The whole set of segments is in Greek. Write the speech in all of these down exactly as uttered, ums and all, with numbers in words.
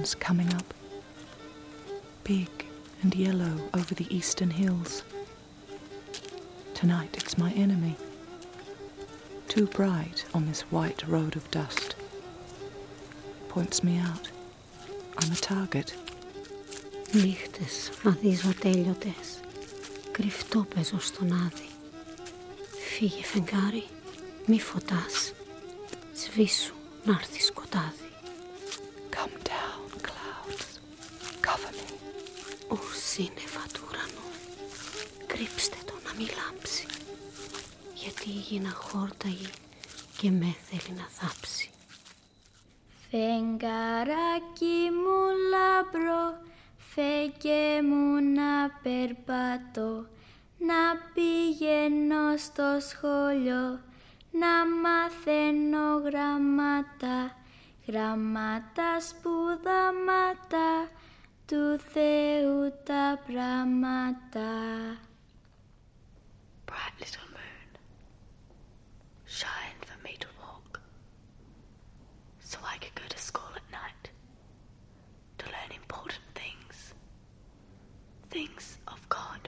sun's coming up, big and yellow over the eastern hills. Tonight it's my enemy, too bright on this white road of dust. Points me out. I'm a target. Νύχτες βαδίζω τέλειωτες, κρυφτό παίζω στον άδει. Φύγε φεγγάρι, μη φωτάς, σβήσου να'ρθει σκοτάδι. Come down, clouds, cover me. Ω σύννεφα του ουρανού, κρύψτε το να μη λάμψει, γιατί η γη να χόρταγε και με θέλει να θάψει. Φεγγαράκι μου λαμπρό, φέγγε μου να περπατώ, να πηγαίνω στο σχολείο, να μαθαίνω γραμμάτα, γραμμάτα σπουδάματα, του Θεού τα πράγματα. Bright little moon, shine for me to walk, so I could go to school at night, to learn important things, things of God.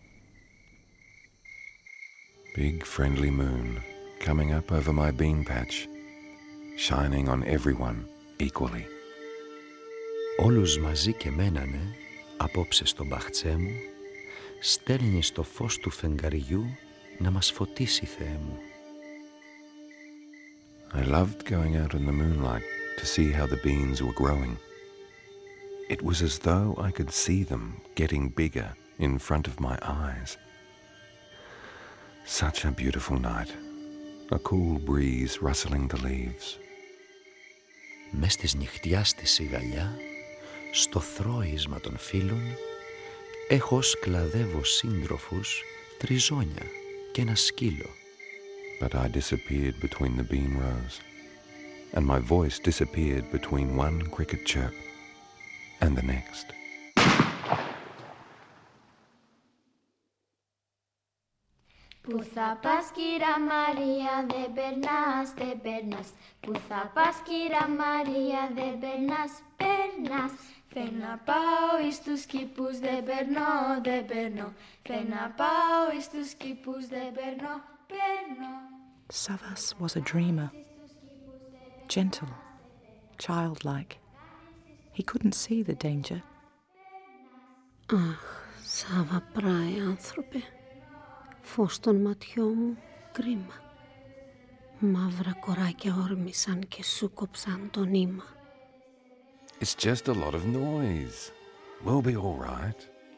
Big friendly moon coming up over my bean patch, shining on everyone equally. Όλους μαζί και μένανε, απόψε στον μπαχτσέ μου, στέλνεις το φως του φεγγαριού να μας φωτίσει, Θεέ μου. I loved going out in the moonlight to see how the beans were growing. It was as though I could see them getting bigger in front of my eyes. Such a beautiful night, a cool breeze rustling the leaves. Μες της νυχτιάς στη σιγαλιά, στο θρώισμα των φίλων, έχω ως κλαδεύω σύντροφους τριζόνια και ένα σκύλο. But I disappeared between the bean rows, and my voice disappeared between one cricket chirp and the next. Πού θα πας κύρα Μαρία, δεν περνάς, δεν περνάς. Πού θα πας κύρα Μαρία, δεν περνάς, περνάς. Θέλω να πάω εις τους κήπους, δεν περνώ, δεν περνώ. Θέλω να πάω εις τους κήπους, δεν περνώ, περνώ. Savas was a dreamer, gentle, childlike. He couldn't see the danger. Αχ, Σάβα πράε άνθρωπε, φως των ματιών μου κρίμα. Μαύρα κοράκια όρμησαν και σου κόψαν το νήμα. It's just a lot of noise. We'll be all right.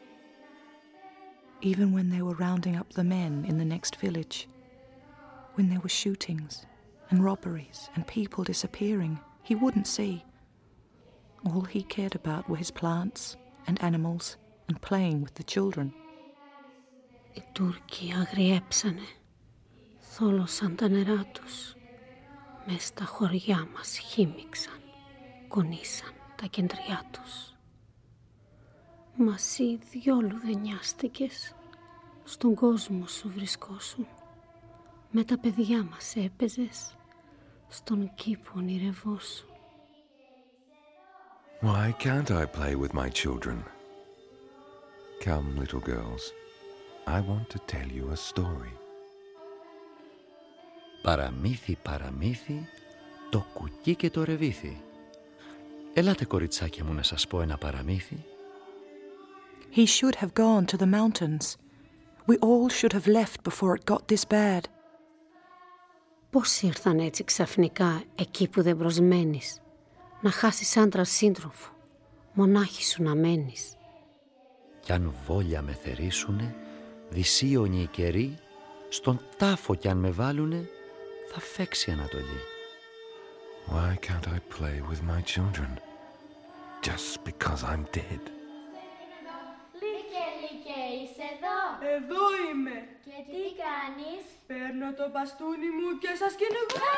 Even when they were rounding up the men in the next village, when there were shootings and robberies and people disappearing, he wouldn't see. All he cared about were his plants and animals and playing with the children. Οι Τούρκοι αγριέψανε, θόλωσαν τα νερά τους, μες στα χωριά μας χύμιξαν, κονίσαν τα κεντριά τους. Μα εσύ διόλου δεν νοιάστηκες, στον κόσμο σου βρισκόσουν, με τα παιδιά μας έπαιζες, στον κήπο ονειρευόσουν. Why can't I play with my children? Come, little girls, I want to tell you a story. Παραμύθι, παραμύθι, το κουκί και το ρεβίθι. Ελάτε κοριτσάκια μου να σας πω ένα παραμύθι. He should have gone to the mountains. We all should have left before it got this bad. Πώς ήρθαν έτσι ξαφνικά εκεί που δεν προσμένεις, να χάσεις άντρα σύντροφο, μονάχη σου να μένεις. Κι αν βόλια με θερήσουνε, δυσίωνοι οι καιροί, στον τάφο κι αν με βάλουνε, θα φέξει Ανατολή. Why can't I play with my children? Just because I'm dead. Λίκε, Λίκε, είσαι εδώ? Εδώ είμαι. Και τι κάνεις? Παίρνω το μπαστούνι μου και σας κυνηγώ.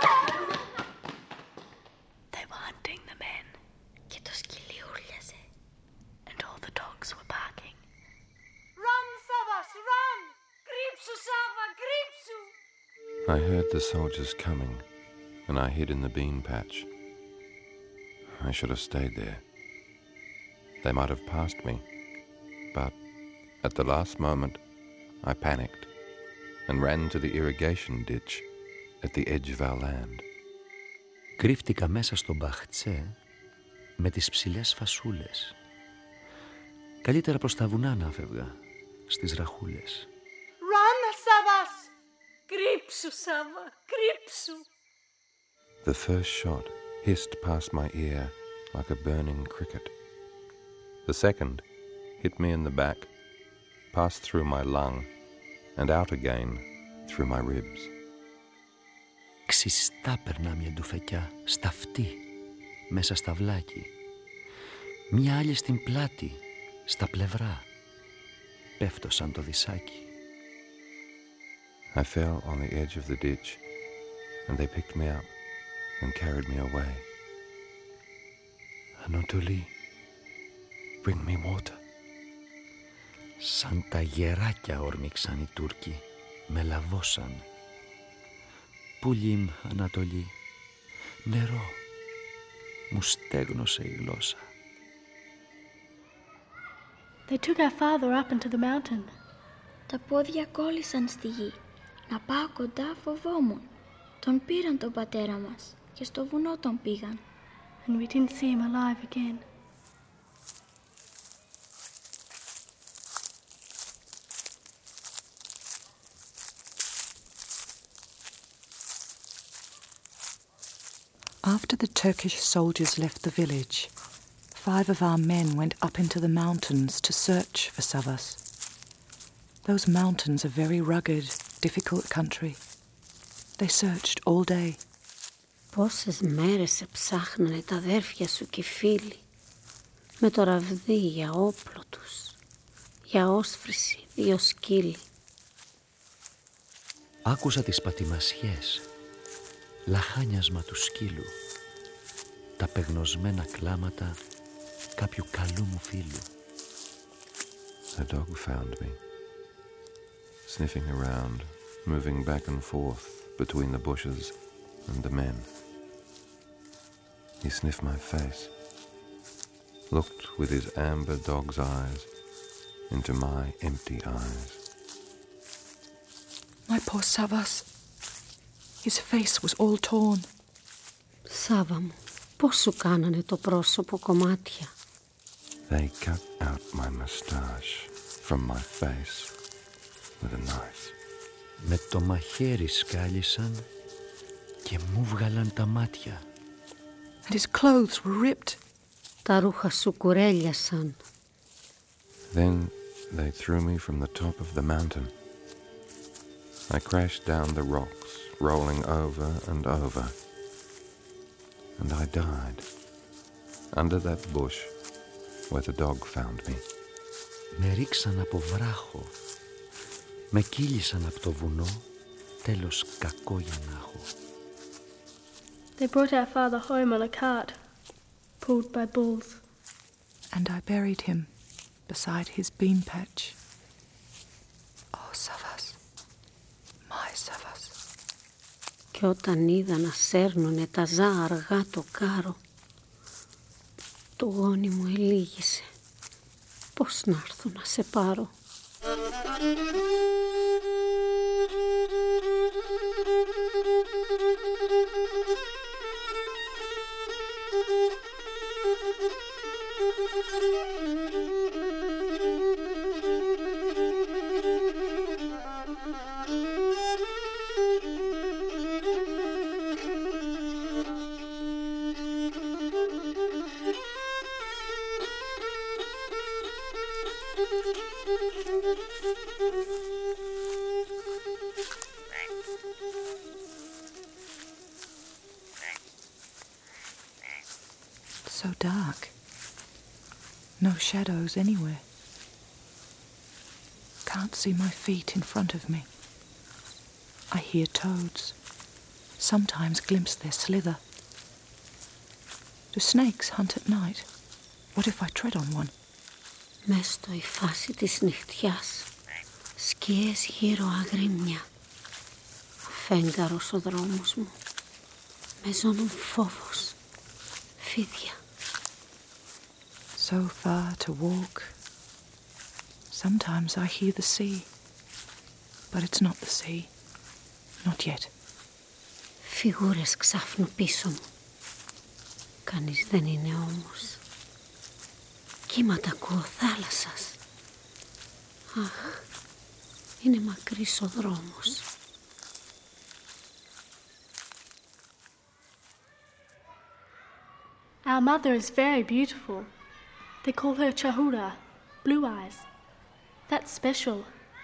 They were hunting the men. Και το σκυλί ούρλιαζε. And all the dogs were barking. Run, Savas, run! Κρύψου, Σάβα, κρύψου! I heard the soldiers coming, and I hid in the bean patch. I should have stayed there. They might have passed me, but at the last moment I panicked and ran to the irrigation ditch at the edge of our land. Κρύφτηκα μέσα στο μπαχτσέ με τις ψηλές φασούλες. Καλύτερα προς τα βουνά να φεύγα, στις ραχούλες. Run, Savas! Κρύψου, Σάβα, κρύψου! The first shot hissed past my ear like a burning cricket. The second hit me in the back, passed through my lung, and out again through my ribs. Ξιστά περνά μια ντουφεκιά στα αυτή, μέσα στα βλάκι. Μια άλλη στην πλάτη, στα πλευρά. Πέφτω σαν το δισάκι. I fell on the edge of the ditch, and they picked me up and carried me away. Anatoly, bring me water. Σαν τα γεράκια όρμηξαν οι Τούρκοι, με λαβώσαν. Πουλίμ, Ανατολή, νερό, μου στέγνωσε η γλώσσα. They took our father up into the mountain. Τα πόδια κόλλησαν στη γη. Να πάω κοντά φοβόμουν. Τον πήραν τον πατέρα μας και στο βουνό τον πήγαν. And we didn't see him alive again. After the Turkish soldiers left the village, five of our men went up into the mountains to search for Savas. Those mountains are very rugged, difficult country. They searched all day. Πόσες μέρες σε ψάχνανε τα αδέρφια σου και οι φίλοι, με το ραβδί για όπλο τους, για όσφρηση, δύο σκύλοι. Άκουσα τις πατημασιές, λαχάνιασμα του σκύλου, τα πεγνωσμένα κλάματα κάποιου καλού μου φίλου. The dog found me, sniffing around, moving back and forth between the bushes and the men. He sniffed my face, looked with his amber dog's eyes into my empty eyes. My poor Savas. His face was all torn. Σάβα μου, πώς σου κάνανε το πρόσωπο κομμάτια? They cut out my moustache from my face with a knife. Με το μαχαίρι σκάλισαν και μου βγάλαν τα μάτια. And his clothes were ripped. Τα ρούχα σου κουρέλιασαν. Then they threw me from the top of the mountain. I crashed down the rocks, rolling over and over. And I died under that bush where the dog found me. Με ρίξαν από βράχο, με κύλησαν από το βουνό, τέλος κακό για να έχω. They brought our father home on a cart, pulled by bulls. And I buried him beside his bean patch. Oh, Savas, my Savas. Και όταν είδα να σέρνουνε τα ζά αργά το κάρο, το γόνι μου ελίγησε. Πώς να έρθω να σε πάρω? So dark. No shadows anywhere. Can't see my feet in front of me. I hear toads. Sometimes glimpse their slither. Do snakes hunt at night? What if I tread on one? Μες στο υφάσι της νυχτιάς, σκιές γύρω αγρίμια. Αφέγγαρος ο δρόμος μου, με ζώνουν φόβος, φίδια. So far to walk. Sometimes I hear the sea, but it's not the sea. Not yet. Φιγούρες ξάφνου πίσω μου. Κανείς δεν είναι όμως. Κύματα ακούω θάλασσας. Αχ, είναι μακρύς ο δρόμος. Our mother is very beautiful. They call her Chahura, blue eyes. That's special.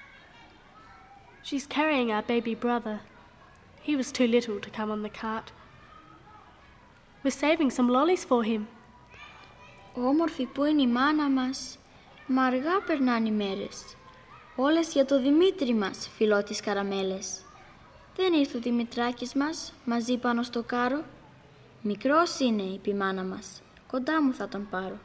She's carrying our baby brother. He was too little to come on the cart. We're saving some lollies for him. Όμορφη που είναι η μάνα μας, μα αργά περνάνε οι μέρες. Όλες για το Δημήτρη μας, φιλώ τις καραμέλες. Δεν ήρθε ο Δημητράκης μας, μαζί πάνω στο κάρο. Μικρός είναι, είπε η μάνα μας, κοντά μου θα τον πάρω.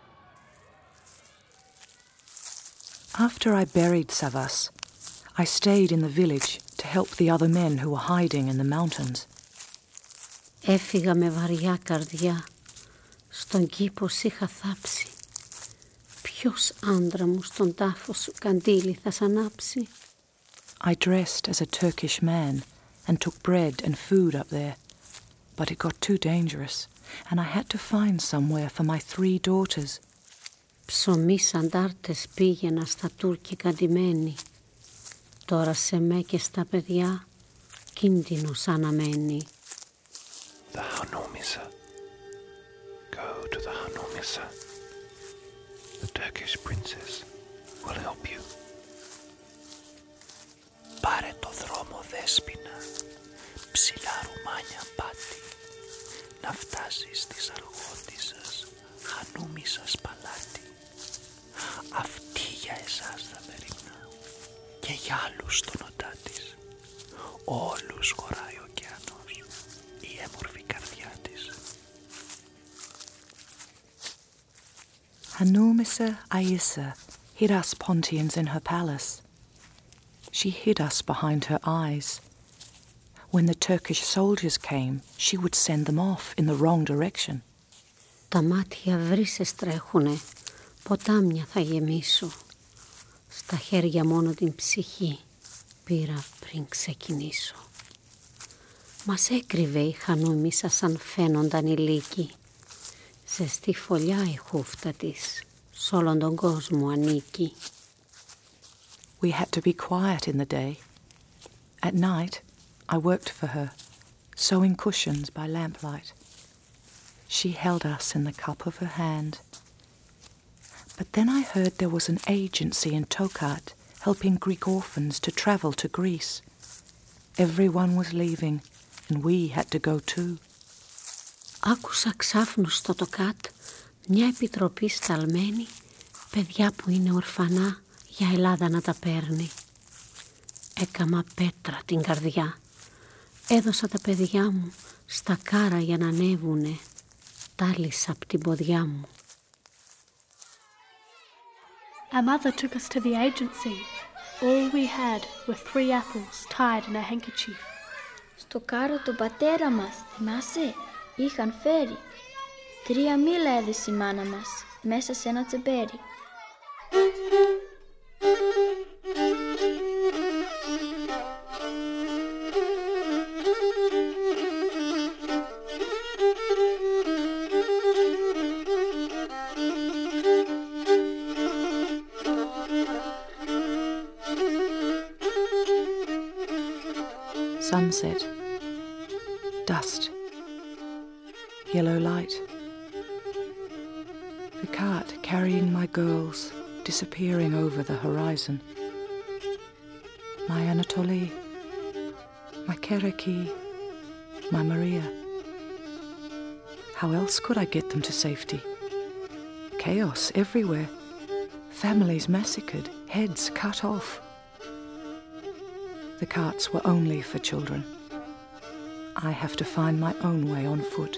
After I buried Savas, I stayed in the village to help the other men who were hiding in the mountains. Έφυγα με βαριά καρδιά. Στον κήπο σ' είχα θάψει. Ποιος άντρα μου στον τάφο σου καντήλι θα σ' ανάψει? I dressed as a Turkish man and took bread and food up there, but it got too dangerous and I had to find somewhere for my three daughters. Ψωμί σαν τάρτες πήγαινα στα τουρκικά ντυμένη. Τώρα σε με και στα παιδιά κίνδυνος αναμένει. The Hanumisa. Go to the Hanumisa. The Turkish princess will help you. Πάρε το δρόμο δέσποινα, ψηλά ρουμάνια πάτη, να φτάσεις της αργότισσας Χανούμισσας παλάτι. Αυτή για εσάς θα μεριμνά και για άλλους τον οντά της. Όλους χωράει ο ωκεανός, η έμορφη καρδιά της. Hanumisa Ayissa hid us Pontians in her palace. She hid us behind her eyes. When the Turkish soldiers came, she would send them off in the wrong direction. Τα μάτια βρύσες τρέχουνε, ποτάμια θα γεμίσω. Στα χέρια μόνο την ψυχή πήρα πριν ξεκινήσω. Μας έκρυβε η Χανούμισσα σαν φαίνονταν οι λύκοι. Ζεστή φωλιά η χούφτα της, σ' όλον τον κόσμο ανήκει. We had to be quiet in the day. At night, I worked for her, sewing cushions by lamplight. She held us in the cup of her hand. But then I heard there was an agency in Tokat helping Greek orphans to travel to Greece. Everyone was leaving, and we had to go too. Άκουσα ξάφνου στο Τοκάτ μια επιτροπή σταλμένη, παιδιά που είναι ορφανά για Ελλάδα να τα παίρνει. Έκαμα πέτρα την καρδιά. Έδωσα τα παιδιά μου στα κάρα για να ανέβουνε. Τάλισα απ' την ποδιά μου. Our mother took us to the agency. All we had were three apples tied in a handkerchief. Στο κάρο τον πατέρα μας, θυμάσαι, είχαν φέρει. Τρία μήλα έδωσε η μάνα μας, μέσα σε ένα τσεμπέρι. Sunset, dust, yellow light. The cart carrying my girls disappearing over the horizon. My Anatoly, my Kereki, my Maria. How else could I get them to safety? Chaos everywhere. Families massacred, heads cut off. The carts were only for children. I have to find my own way on foot.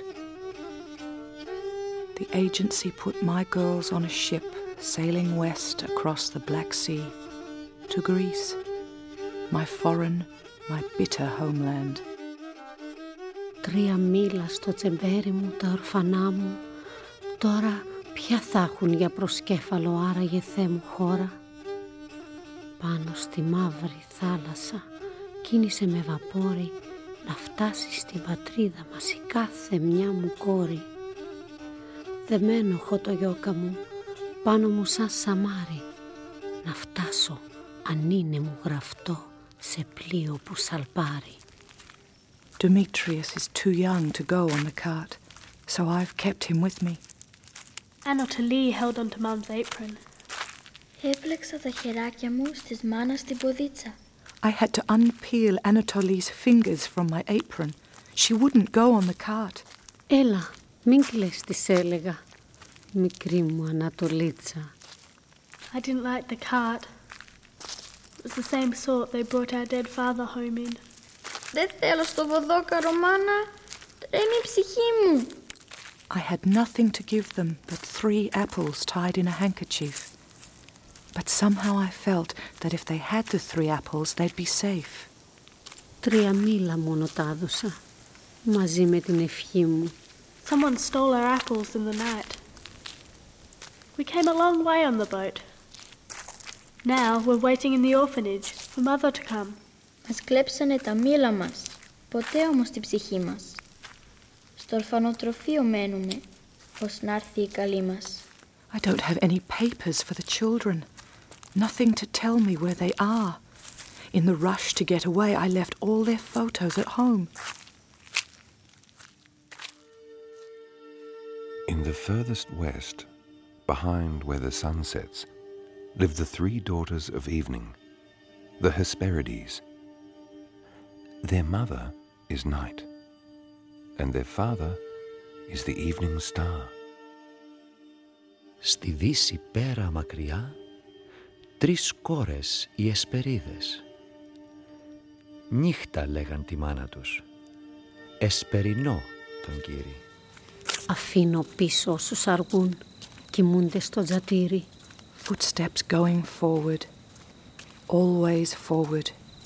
The agency put my girls on a ship sailing west across the Black Sea to Greece, my foreign, my bitter homeland. Τρία μήλα στο τσεμπέρι μου, τα ορφανά μου, τώρα Ποια θα έχουν για προσκέφαλο άραγε Θεέ μου χώρα? Πάνω στη μαύρη θάλασσα κίνησε με βαπόρι να φτάσει στην πατρίδα μας η κάθε μια μου κόρη. Δεμένο έχω το γιώκα μου πάνω μου σαν σαμάρι, να φτάσω αν είναι μου γραφτό σε πλοίο που σαλπάρει. Demetrius is too young to go on the cart, so I've kept him with me. Anatolie held onto Mum's apron. Έπλεξα τα χεράκια μου στις μάνας την ποδίτσα. I had to unpeel Anatolie's fingers from my apron. She wouldn't go on the cart. Έλα, μην κλαις, της έλεγα, μικρή μου Ανατολίτσα. I didn't like the cart. It was the same sort they brought our dead father home in. Δεν θέλω στο βοδόκαρο, μάνα. Τρέμει η ψυχή μου. I had nothing to give them but three apples tied in a handkerchief. But somehow I felt that if they had the three apples, they'd be safe. Τρία μήλα μόνο τα έδωσα, μαζί με την ευχή μου. Someone stole our apples in the night. We came a long way on the boat. Now we're waiting in the orphanage for Mother to come. Μας κλέψανε τα μήλα μας, ποτέ όμως την ψυχή μας. Στο ορφανοτροφείο μένουμε, ως να έρθει η καλή μας. I don't have any papers for the children. Nothing to tell me where they are. In the rush to get away, I left all their photos at home. In the furthest west, behind where the sun sets, live the three daughters of evening, the Hesperides. Their mother is night, and their father is the evening star. Στη δύση πέρα μακριά, τρεις κόρες οι Εσπερίδες. Νύχτα λέγαν τη μάνα τους, Εσπερινό τον Κύρι. Αφήνω πίσω όσους αργούν, κοιμούνται στο τζατήρι. Footsteps going forward, always forward.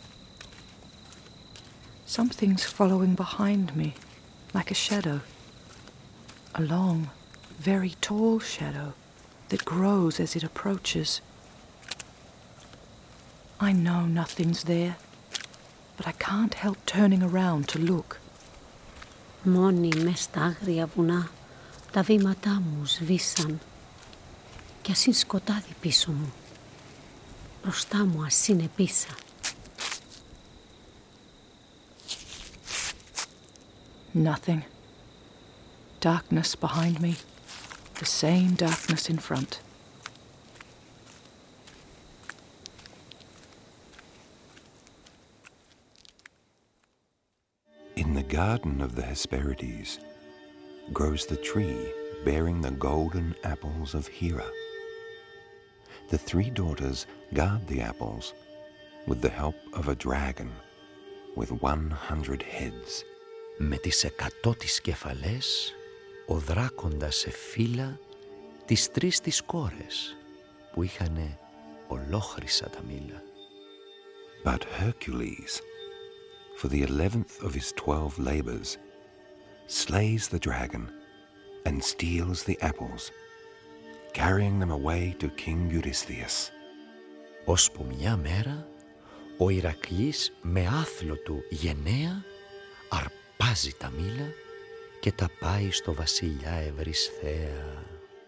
Something's following behind me, like a shadow. A long, very tall shadow that grows as it approaches. I know nothing's there, but I can't help turning around to look. Μόνοι μες στα άγρια βουνά τα βήματά μου σβήσαν κι ας είναι σκοτάδι πίσω μου, μπροστά μου ας είναι πίσα. Nothing. Darkness behind me, the same darkness in front. In the garden of the Hesperides grows the tree bearing the golden apples of Hera. The three daughters guard the apples with the help of a dragon with one hundred heads. Με τις εκατό τις κεφαλές, ο δράκοντας εφύλα τις τρεις τις κόρες που είχανε ολόχρυσα τα μήλα. But Hercules, for the eleventh of his twelve labors, slays the dragon and steals the apples, carrying them away to King Eurystheus. Ώσπου μια μέρα, ο Ηρακλής με άθλο του γενναία αρπάζει τα μήλα και τα πάει στο βασιλιά Ευρυσθέα.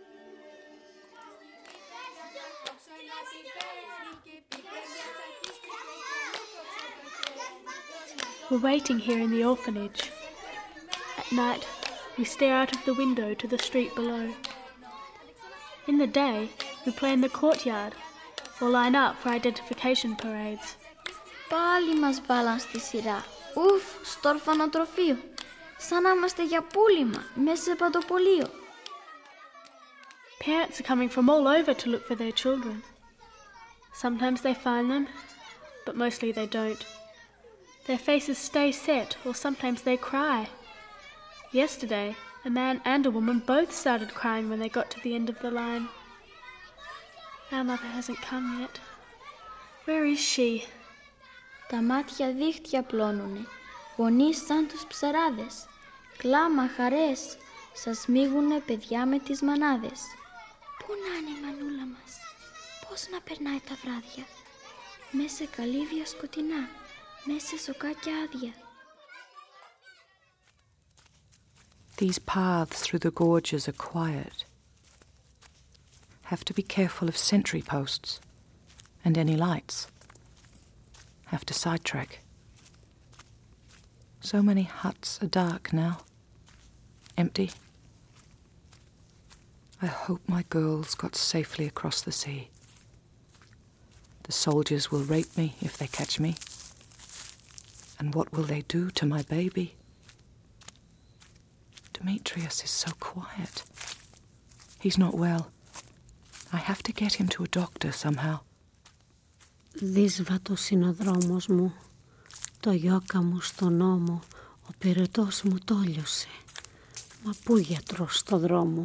We're waiting here in the orphanage. At night, we stare out of the window to the street below. In the day, we play in the courtyard or line up for identification parades. Πάλι μας βάλαν στη σειρά. Ουφ, στο ορφανοτροφείο. Σαν να είμαστε για πούλημα, μέσα σε παντοπολείο. Parents are coming from all over to look for their children. Sometimes they find them, but mostly they don't. Their faces stay set, or sometimes they cry. Yesterday, a man and a woman both started crying when they got to the end of the line. Our mother hasn't come yet. Where is she? Τα μάτια δίχτυα πλώνουνε, γονείς σαν τους ψαράδες. Κλάμα, χαρές, σας μίγουνε παιδιά με τις μανάδες. Πού να είναι η μανούλα μας, πώς να περνάει τα βράδια, μέσα σε καλύβια σκοτεινά, μέσα σε σοκάκια άδεια. These paths through the gorges are quiet. Have to be careful of sentry posts and any lights. Have to sidetrack. So many huts are dark now, empty. I hope my girls got safely across the sea. The soldiers will rape me if they catch me. And what will they do to my baby? Demetrius is so quiet. He's not well. I have to get him to a doctor somehow. Δύσβατος είναι ο δρόμος μου, το γιόκα μου στον ώμο, ο πυρετός μου τόλιωσε. Μα πού γιατρός στο δρόμο?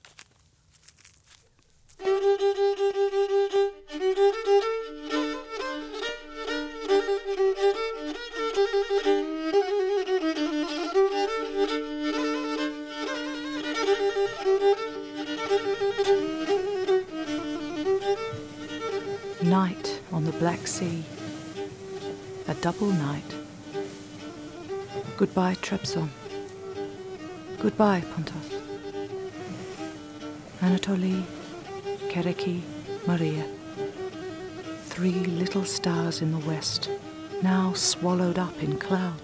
Night on the Black Sea. A double night. Goodbye, Trabzon. Goodbye, Pontos. Anatoly, Kereki, Maria. Three little stars in the west, now swallowed up in clouds.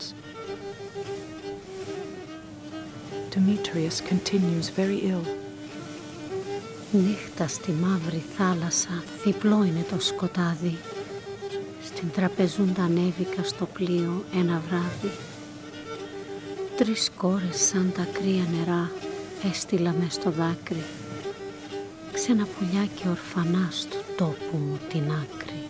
Demetrius continues very ill. Νύχτα στη μαύρη θάλασσα, διπλό είναι το σκοτάδι. Στην τραπεζούντα ανέβηκα στο πλοίο ένα βράδυ. Τρεις κόρες σαν τα κρύα νερά έστειλα μες στο δάκρυ. Ξένα πουλιά και ορφανά στο τόπο μου την άκρη.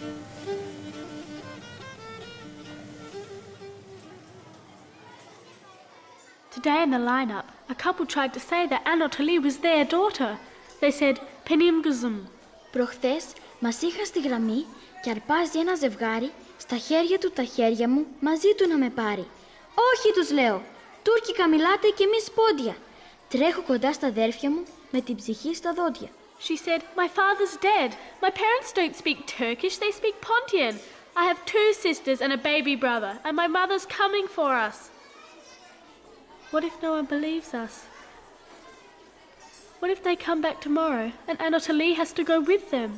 Today in the lineup, a couple tried to say that Anatoly was their daughter. They said, Penimguzum. Προχθές μας είχα στη γραμμή και αρπάζει ένα ζευγάρι στα χέρια του τα χέρια μου μαζί του να με πάρει. Όχι, τους λέω, τουρκικά μιλάτε και εμείς πόντια. Τρέχω κοντά στα αδέρφια μου με την ψυχή στα δόντια. She said, my father's dead. My parents don't speak Turkish, they speak Pontian. I have two sisters and a baby brother, and my mother's coming for us. What if no one believes us? What if they come back tomorrow and Anatoly has to go with them?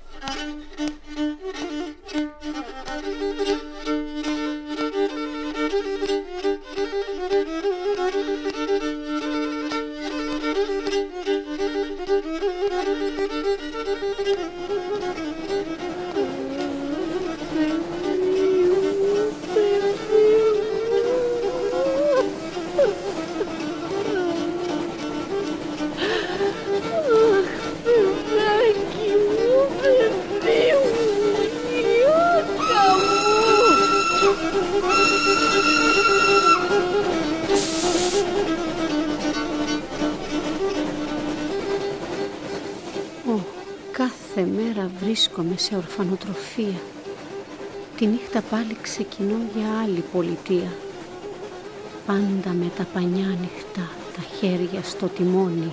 Κάθε μέρα βρίσκομαι σε ορφανοτροφία. Τη νύχτα πάλι ξεκινώ για άλλη πολιτεία. Πάντα με τα πανιά ανοιχτά, τα χέρια στο τιμόνι.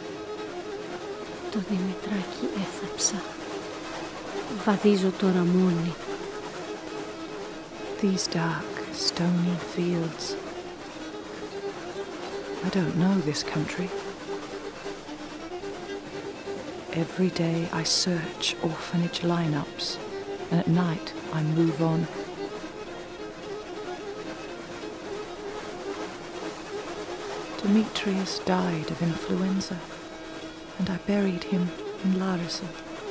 Το Δημητράκι έθαψα. Βαδίζω τώρα μόνη. These dark, stony fields. I don't know this country. Every day I search orphanage lineups, and at night I move on. Demetrius died of influenza, and I buried him in Larissa.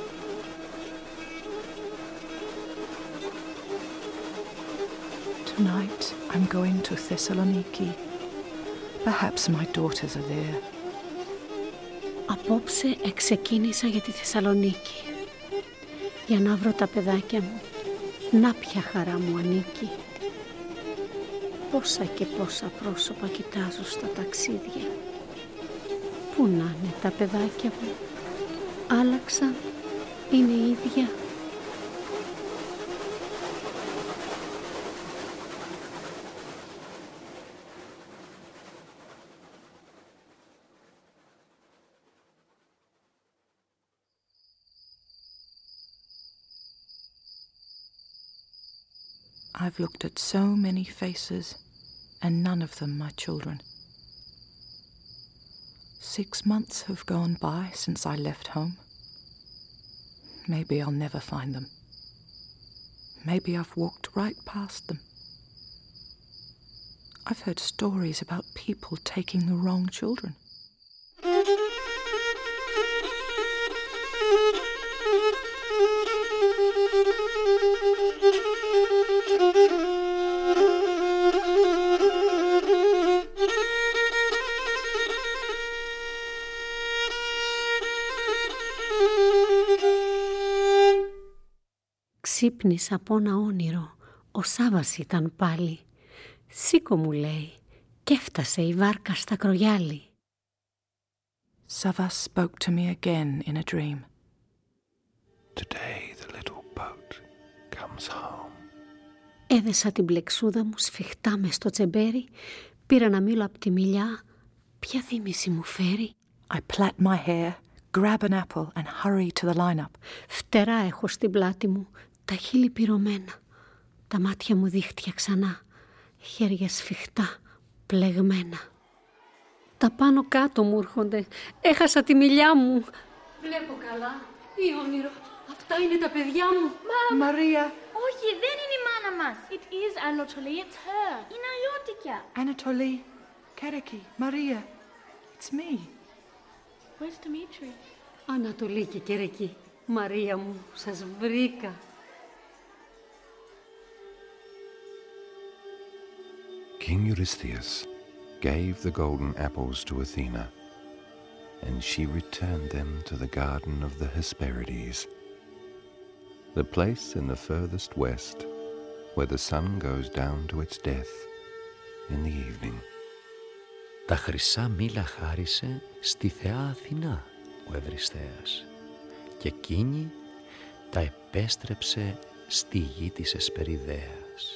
Tonight I'm going to Thessaloniki. Perhaps my daughters are there. Απόψε εξεκίνησα για τη Θεσσαλονίκη, για να βρω τα παιδάκια μου. Να ποια χαρά μου ανήκει. Πόσα και πόσα πρόσωπα κοιτάζω στα ταξίδια. Πού να είναι τα παιδάκια μου? Άλλαξαν, είναι ίδια. I've looked at so many faces, and none of them my children. Six months have gone by since I left home. Maybe I'll never find them. Maybe I've walked right past them. I've heard stories about people taking the wrong children. Ξύπνησα από ένα όνειρο. Ο Σάββας ήταν πάλι. «Σήκω», μου λέει, και έφτασε η βάρκα στα Κρογιάλι. Savas spoke to me again in a dream. Today the little boat comes home. Έδεσα την πλεξούδα μου σφιχτά μες στο τσεμπέρι, πήρα ένα μήλο από τη μιλιά. Ποια θύμηση μου φέρει? I plait my hair, grab an apple and hurry to the lineup. Φτερά έχω στην πλάτη μου, τα χείλη πυρωμένα, τα μάτια μου δίχτυα ξανά, χέρια σφιχτά, πλεγμένα. Τα πάνω κάτω μου έρχονται, έχασα τη μιλιά μου. Βλέπω καλά, ή όνειρο, αυτά είναι τα παιδιά μου. Μαμ! Maria! Όχι, δεν είναι η μάνα μας. It is Anatoly, it's her. Είναι αλλιώτικια. Anatoly, Kereki, Maria, it's me. Where's Dimitri? Ανατολή και Κερεκή, Μαρία μου, σας βρήκα. King Eurystheus gave the golden apples to Athena, and she returned them to the garden of the Hesperides, the place in the furthest west where the sun goes down to its death in the evening. Τα χρυσά μήλα χάρισε στη θεά Αθηνά ο Ευρυσθέας και εκείνη τα επέστρεψε στη γη της Εσπεριδαίας.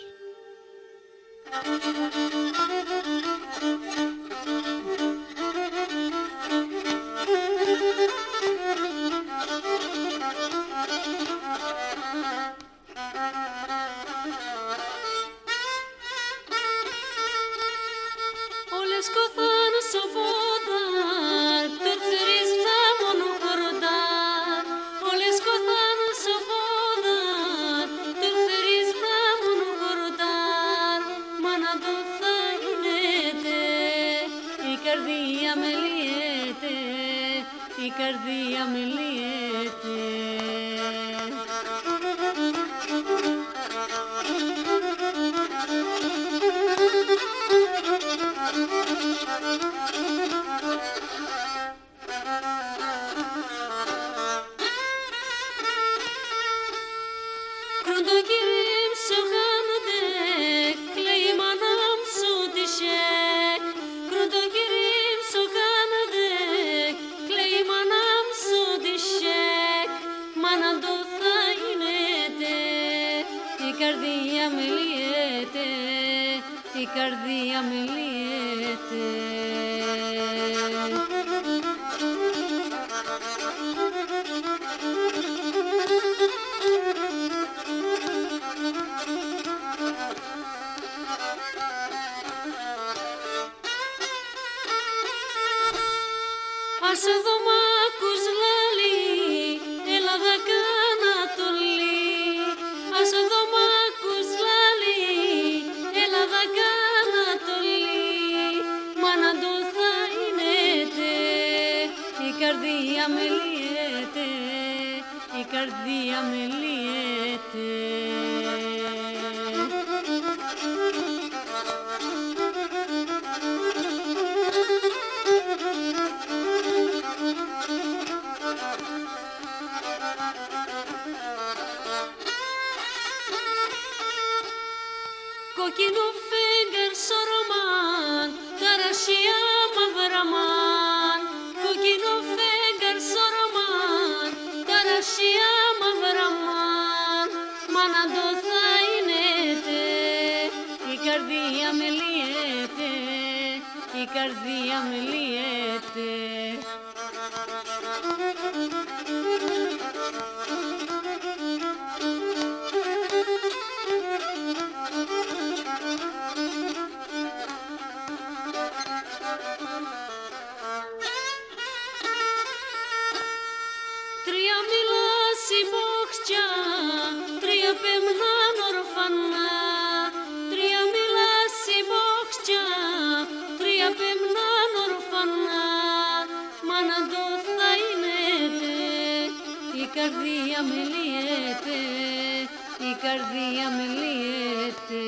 συμπόχτια, τρία πεμνάν ορφανά, τρία μιλά συμπόχτια, τρία πεμνάν ορφανά, μάνα το θα είναι, η καρδία με λύεται, η καρδία με λύεται.